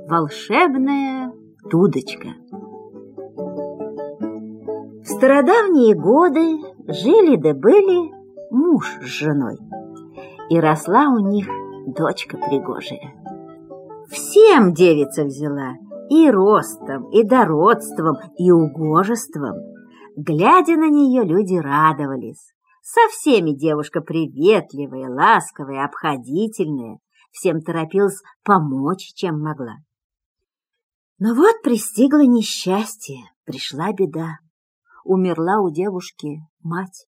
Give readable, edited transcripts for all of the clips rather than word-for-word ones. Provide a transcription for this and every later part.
Волшебная дудочка. В стародавние годы жили да были муж с женой, и росла у них дочка пригожая. Всем девица взяла, и ростом, и дородством, и угожеством. Глядя на нее, люди радовались. Со всеми девушка приветливая, ласковая, обходительная, всем торопилась помочь, чем могла. Но вот пристигло несчастье, пришла беда. Умерла у девушки мать.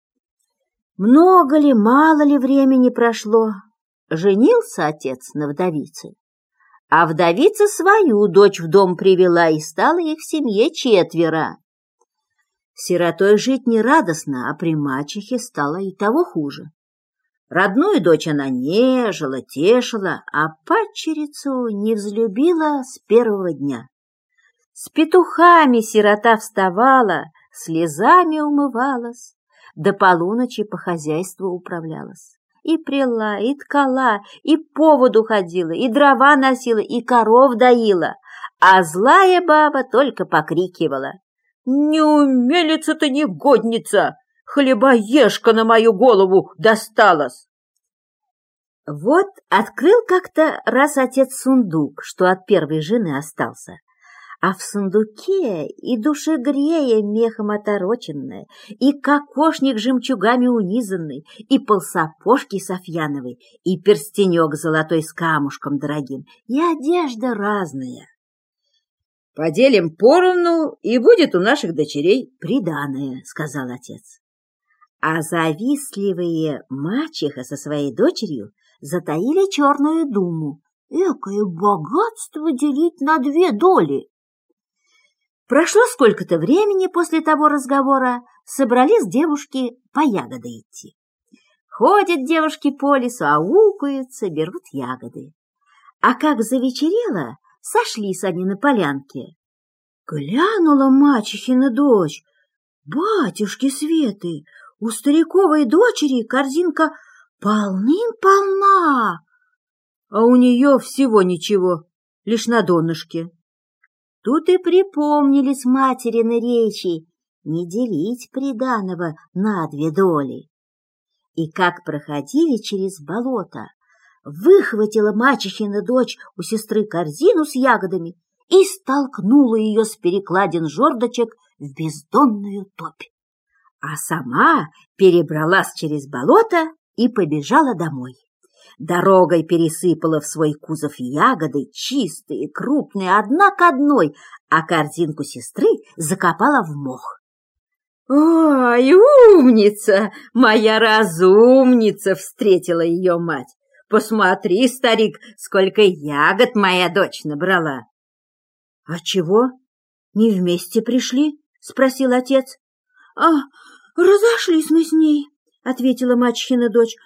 Много ли, мало ли времени прошло, женился отец на вдовице, а вдовица свою дочь в дом привела, и стало их в семье 4. Сиротой жить не радостно, а при мачехе стало и того хуже. Родную дочь она нежила, тешила, а падчерицу не взлюбила с первого дня. С петухами сирота вставала, слезами умывалась, до полуночи по хозяйству управлялась. И пряла, и ткала, и по воду ходила, и дрова носила, и коров доила, а злая баба только покрикивала: «Не умелица ты, негодница! Хлебоежка на мою голову досталась!» Вот открыл как-то раз отец сундук, что от первой жены остался, а в сундуке и душегрея мехом отороченная, и кокошник жемчугами унизанный, и полсапожки софьяновой, и перстенек золотой с камушком дорогим, и одежда разная. «Поделим поровну, и будет у наших дочерей приданое», — сказал отец. А завистливые мачеха со своей дочерью затаили черную думу: экое богатство делить на 2 доли. Прошло сколько-то времени после того разговора, собрались девушки по ягоды идти. Ходят девушки по лесу, аукаются, берут ягоды. А как завечерело, сошлись они на полянке. Глянула мачехина дочь: батюшки светы, у стариковой дочери корзинка полным-полна, а у нее всего ничего, лишь на донышке. Тут и припомнились материны речи не делить приданого на 2 доли. И как проходили через болото, выхватила мачехина дочь у сестры корзину с ягодами и столкнула ее с перекладин жердочек в бездонную топь. А сама перебралась через болото и побежала домой. Дорогой пересыпала в свой кузов ягоды, чистые, крупные, одна к одной, а корзинку сестры закопала в мох. «Ой, умница! Моя разумница!» — встретила ее мать. «Посмотри, старик, сколько ягод моя дочь набрала!» «А чего? Не вместе пришли?» — спросил отец. «Разошлись мы с ней», — ответила мачехина дочь.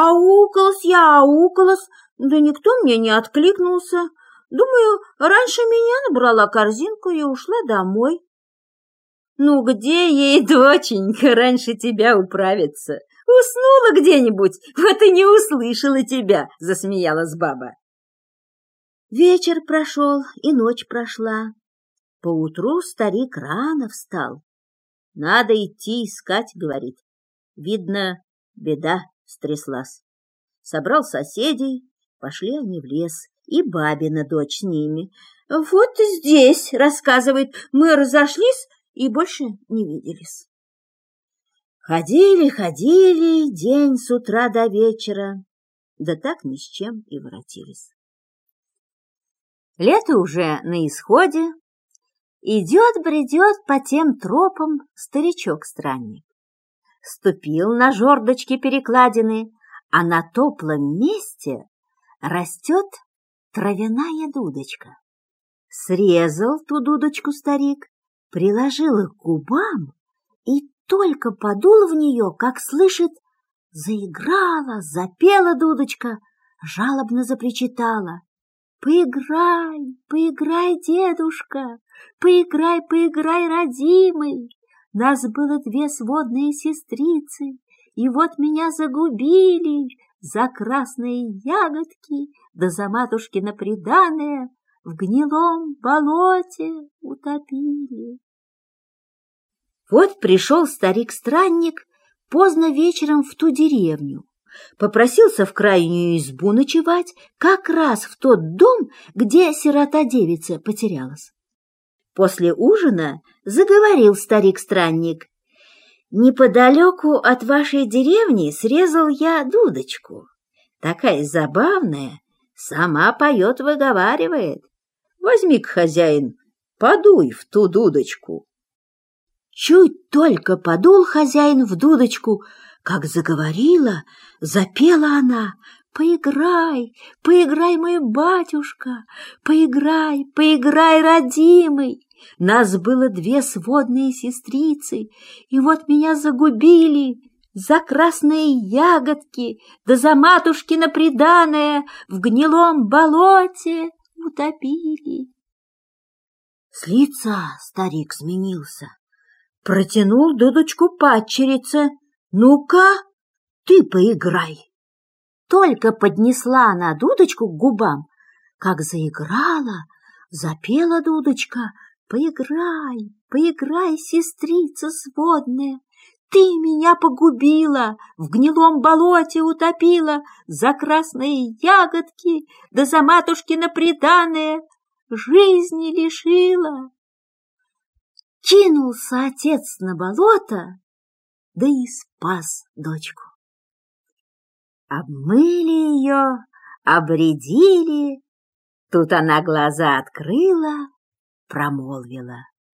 Аукалась, да никто мне не откликнулся. Думаю, раньше меня набрала корзинку и ушла домой». «Ну где ей, доченька, раньше тебя управиться? Уснула где-нибудь, вот и не услышала тебя», — засмеялась баба. Вечер прошел, и ночь прошла. Поутру старик рано встал. «Надо идти искать», — говорит. «Видно, беда стряслась». Собрал соседей, пошли они в лес, и бабина дочь с ними. «Вот здесь, — рассказывает, — мы разошлись и больше не виделись». Ходили, день с утра до вечера, да так ни с чем и воротились. Лето уже на исходе. Идет-бредет по тем тропам старичок-странник. Ступил на жердочки перекладины, а на топлом месте растет травяная дудочка. Срезал ту дудочку старик, приложил их к губам и только подул в нее, как слышит, заиграла, запела дудочка, жалобно запричитала: «Поиграй, поиграй, дедушка, поиграй, поиграй, родимый! Нас было 2 сводные сестрицы, и вот меня загубили за красные ягодки, да за матушкино приданое. в гнилом болоте утопили. Вот пришел старик-странник поздно вечером в ту деревню, попросился в крайнюю избу ночевать, как раз в тот дом, где сирота-девица потерялась. После ужина заговорил старик-странник: «Неподалеку от вашей деревни срезал я дудочку. Такая забавная, сама поет, выговаривает. Возьми-ка, хозяин, подуй в ту дудочку». Чуть только подул хозяин в дудочку, как заговорила, запела она: «Поиграй, поиграй, мой батюшка, поиграй, поиграй, родимый. Нас было 2 сводные сестрицы, и вот меня загубили за красные ягодки, да за матушкино приданое в гнилом болоте утопили». С лица старик сменился, протянул дудочку падчерице: «Ну-ка, ты поиграй». Только поднесла она дудочку к губам, как заиграла, запела дудочка: «Поиграй, поиграй, сестрица сводная, ты меня погубила, в гнилом болоте утопила, за красные ягодки, да за матушкино приданое жизни лишила». Кинулся отец на болото, да и спас дочку. Обмыли ее, обредили, тут она глаза открыла, промолвила: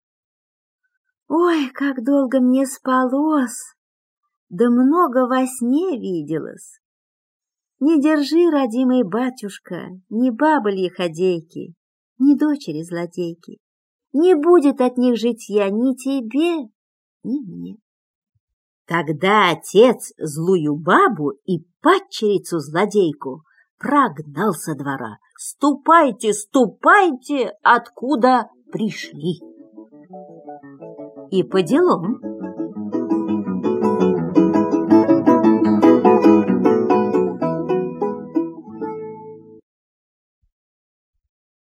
«Ой, как долго мне спалось, да много во сне виделось. Не держи, родимый батюшка, ни бабы лиходейки, ни дочери злодейки. Не будет от них житья ни тебе, ни мне». Тогда отец злую бабу и падчерицу-злодейку прогнал со двора: «Ступайте, ступайте, откуда пришли!» И по делам.